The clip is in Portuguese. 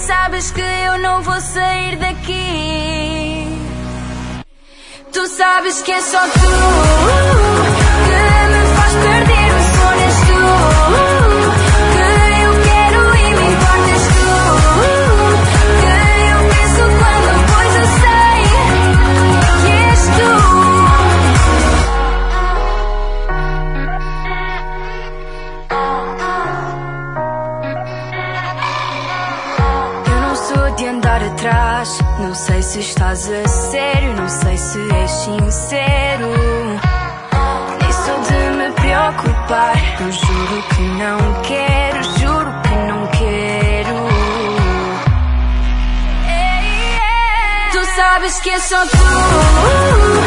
sabes que eu não vou sair daqui. Tu sabes que é só tu que me faz perder o sono. És tu que eu quero e me importas tu, que eu penso quando pois eu sei que és tu. Eu não sou de andar atrás, não sei se estás a sério, não sei se és sincero. Nem sou de me preocupar, eu juro que não quero, juro que não quero. Tu sabes que é só tu